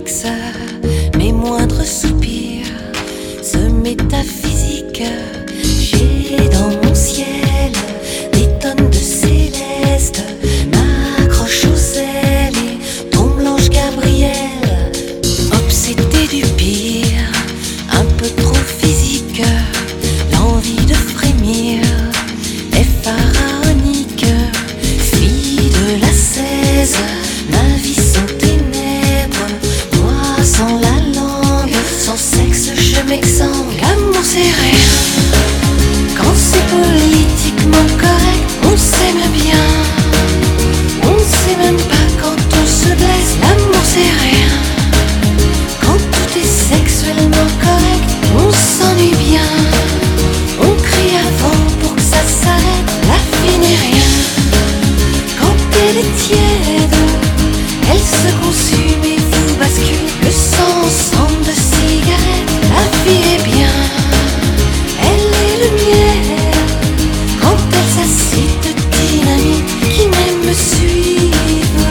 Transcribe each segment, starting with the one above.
prolixe, mes moindres soupirs se métaphysique. J'ai dans mon ciel des tonnes de céleste, m'accroche aux ailes et tombe l'ange Gabriel. Obsédé du pire, un peu trop physique, l'envie de frémir est pharaonique. Fille de la 16, ma vie sans ténèbres, moi sans la langue, sans sexe je m'exsangue. L'amour c'est rien, quand c'est politiquement correct, on s'aime bien. On sait même pas quand on se blesse, l'amour c'est rien. Quand tout est sexuellement correct, on s'ennuie bien. On crie avant pour que ça s'arrête, la vie n'est rien. Quand elle est tiède, elle se consume et vous bascule. Le sang ensemble de cigarettes, la vie est bien. Elle est le miel, quand elle s'assied de dynamite qui même me suivent.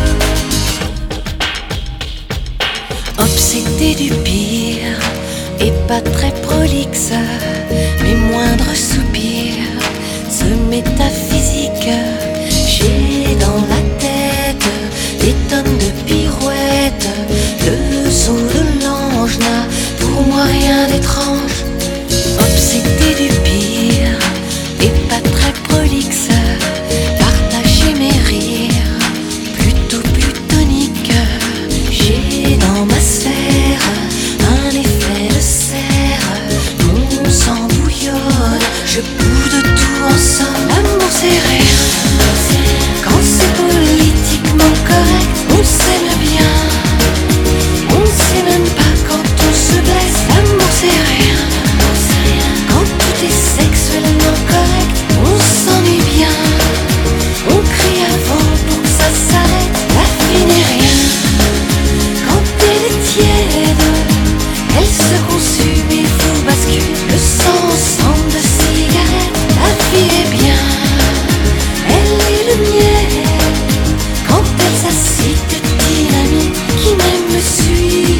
Obsédé du pire et pas très prolixe, mes moindres soupirs se métaphysique. J'ai dans la tête des tonnes de pirouettes, le saut de l'ange n'a pour moi rien d'étrange. Obsédé du pire et pas très prolixe, partager mes rires plutôt plutonique. J'ai dans ma sphère un effet de serre, mon sang bouillonne, je boude tout en somme. L'amour c'est rien, quand c'est politiquement correct, on s'aime bien. On sait même pas quand on se blesse, l'amour c'est rien. Quand tout est sexuellement correct, on s'ennuie bien. On crie avant pour que ça s'arrête, la vie n'est rien. Quand elle est tiède, elle se consume et vous bascule. Le sang ensemble de cigarettes, la vie est bien. Elle est le miel, quand elle s'assied de dynamite qui même me suivent.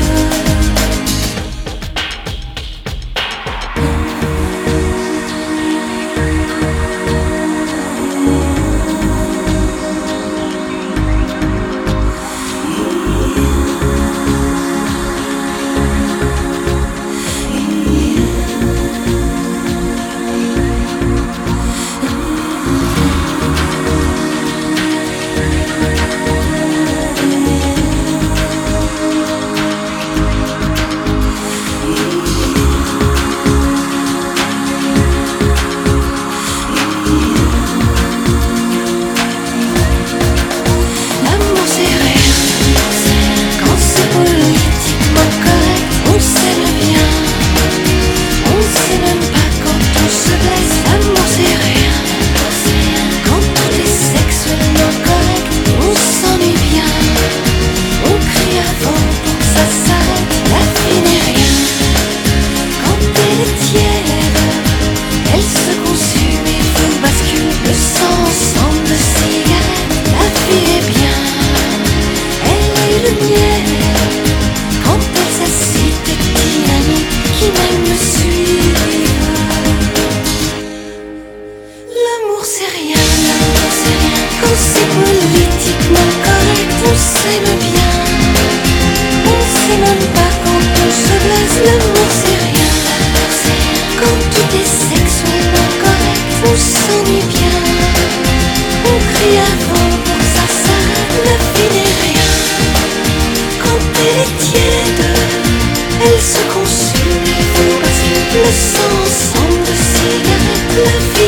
L'amour c'est rien, quand c'est politiquement correct, on s'aime bien. On sait même pas quand on se blesse, l'amour c'est rien. Quand tout est sexuellement correct, on s'ennuie bien. On crie avant pour que ça s'arrête, la vie n'est rien. Quand elle est tiède, elle se consume et vous bascule. Le sang ensemble de cigarettes, la vie est bien. Elle est le miel, quand elle s'assied de dynamite qui même me suivent. L'amour c'est rien, quand c'est politiquement correct, on s'aime bien. On sait même pas quand on se blesse, l'amour c'est rien. Quand tout est sexuellement correct, on s'ennuie bien. On crie avant pour que ça s'arrête, la vie n'est rien. Quand elle est tiède, elle se consume et vous bascule. Le sang ensemble de cigarettes, la vie